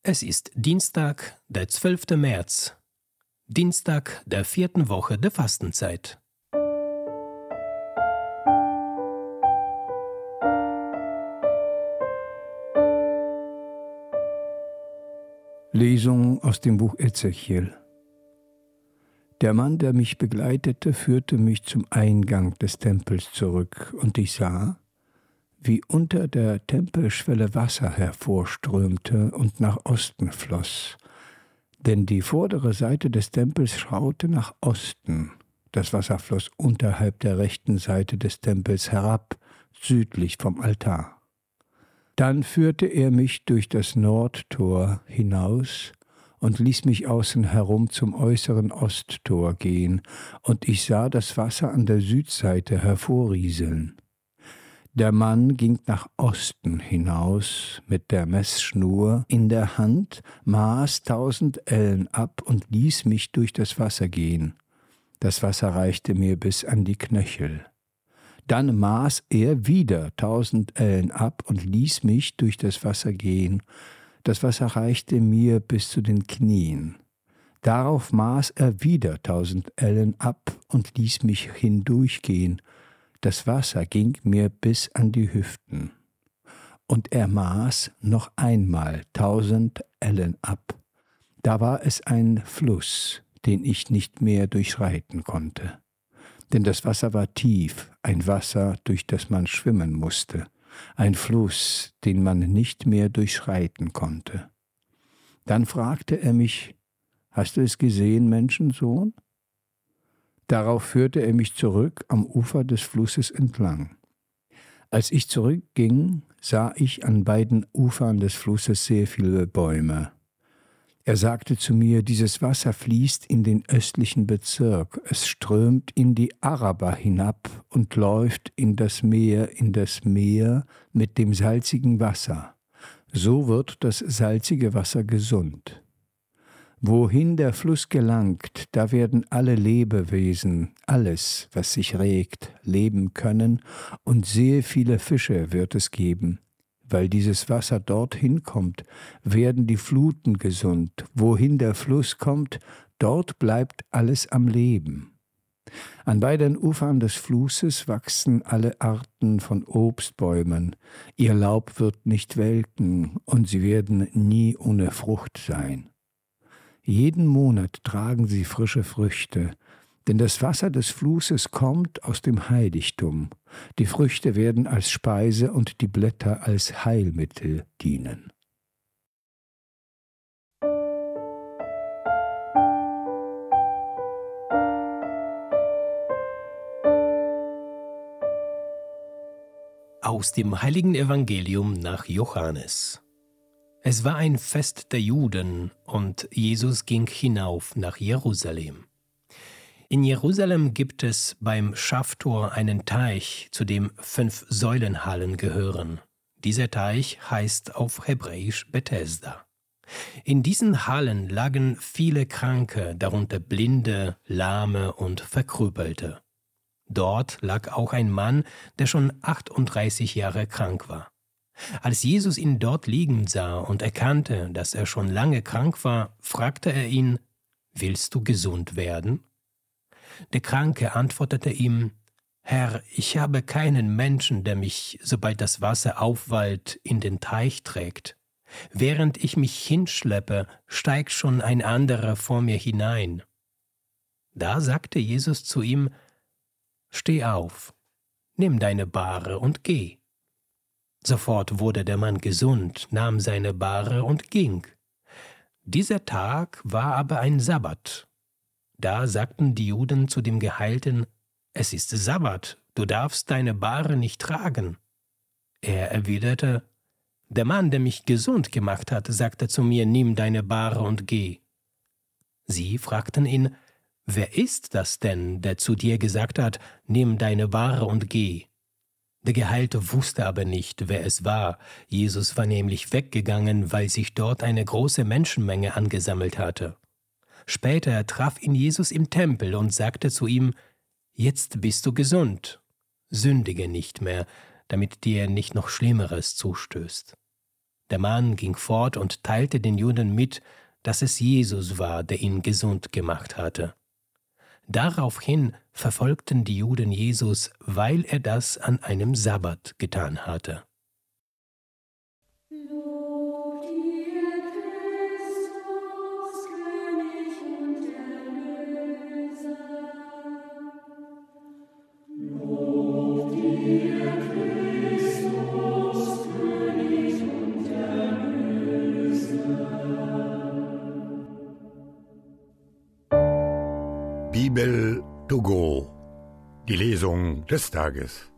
Es ist Dienstag, der 12. März, Dienstag der 4. Woche der Fastenzeit. Lesung aus dem Buch Ezechiel. Der Mann, der mich begleitete, führte mich zum Eingang des Tempels zurück, und ich sah, wie unter der Tempelschwelle Wasser hervorströmte und nach Osten floss. Denn die vordere Seite des Tempels schaute nach Osten. Das Wasser floss unterhalb der rechten Seite des Tempels herab, südlich vom Altar. Dann führte er mich durch das Nordtor hinaus und ließ mich außen herum zum äußeren Osttor gehen, und ich sah das Wasser an der Südseite hervorrieseln. Der Mann ging nach Osten hinaus mit der Messschnur in der Hand, maß 1000 Ellen ab und ließ mich durch das Wasser gehen. Das Wasser reichte mir bis an die Knöchel. Dann maß er wieder 1000 Ellen ab und ließ mich durch das Wasser gehen. Das Wasser reichte mir bis zu den Knien. Darauf maß er wieder 1000 Ellen ab und ließ mich hindurchgehen. Das Wasser ging mir bis an die Hüften. Und er maß noch einmal 1000 Ellen ab. Da war es ein Fluss, den ich nicht mehr durchschreiten konnte. Denn das Wasser war tief, ein Wasser, durch das man schwimmen musste, ein Fluss, den man nicht mehr durchschreiten konnte. Dann fragte er mich: »Hast du es gesehen, Menschensohn?« Darauf führte er mich zurück am Ufer des Flusses entlang. Als ich zurückging, sah ich an beiden Ufern des Flusses sehr viele Bäume. Er sagte zu mir: »Dieses Wasser fließt in den östlichen Bezirk. Es strömt in die Araba hinab und läuft in das Meer mit dem salzigen Wasser. So wird das salzige Wasser gesund. Wohin der Fluss gelangt, da werden alle Lebewesen, alles, was sich regt, leben können, und sehr viele Fische wird es geben. Weil dieses Wasser dorthin kommt, werden die Fluten gesund. Wohin der Fluss kommt, dort bleibt alles am Leben. An beiden Ufern des Flusses wachsen alle Arten von Obstbäumen. Ihr Laub wird nicht welken, und sie werden nie ohne Frucht sein. Jeden Monat tragen sie frische Früchte, denn das Wasser des Flusses kommt aus dem Heiligtum. Die Früchte werden als Speise und die Blätter als Heilmittel dienen.« Aus dem Heiligen Evangelium nach Johannes. Es war ein Fest der Juden, und Jesus ging hinauf nach Jerusalem. In Jerusalem gibt es beim Schaftor einen Teich, zu dem 5 Säulenhallen gehören. Dieser Teich heißt auf Hebräisch Bethesda. In diesen Hallen lagen viele Kranke, darunter Blinde, Lahme und Verkrüppelte. Dort lag auch ein Mann, der schon 38 Jahre krank war. Als Jesus ihn dort liegen sah und erkannte, dass er schon lange krank war, fragte er ihn: »Willst du gesund werden?« Der Kranke antwortete ihm: »Herr, ich habe keinen Menschen, der mich, sobald das Wasser aufwallt, in den Teich trägt. Während ich mich hinschleppe, steigt schon ein anderer vor mir hinein.« Da sagte Jesus zu ihm: »Steh auf, nimm deine Bahre und geh.« Sofort wurde der Mann gesund, nahm seine Bahre und ging. Dieser Tag war aber ein Sabbat. Da sagten die Juden zu dem Geheilten: »Es ist Sabbat, du darfst deine Bahre nicht tragen.« Er erwiderte: »Der Mann, der mich gesund gemacht hat, sagte zu mir: Nimm deine Bahre und geh.« Sie fragten ihn: »Wer ist das denn, der zu dir gesagt hat: Nimm deine Bahre und geh?« Der Geheilte wusste aber nicht, wer es war. Jesus war nämlich weggegangen, weil sich dort eine große Menschenmenge angesammelt hatte. Später traf ihn Jesus im Tempel und sagte zu ihm: »Jetzt bist du gesund. Sündige nicht mehr, damit dir nicht noch Schlimmeres zustößt.« Der Mann ging fort und teilte den Juden mit, dass es Jesus war, der ihn gesund gemacht hatte. Daraufhin verfolgten die Juden Jesus, weil er das an einem Sabbat getan hatte. Bibel to go. Die Lesung des Tages.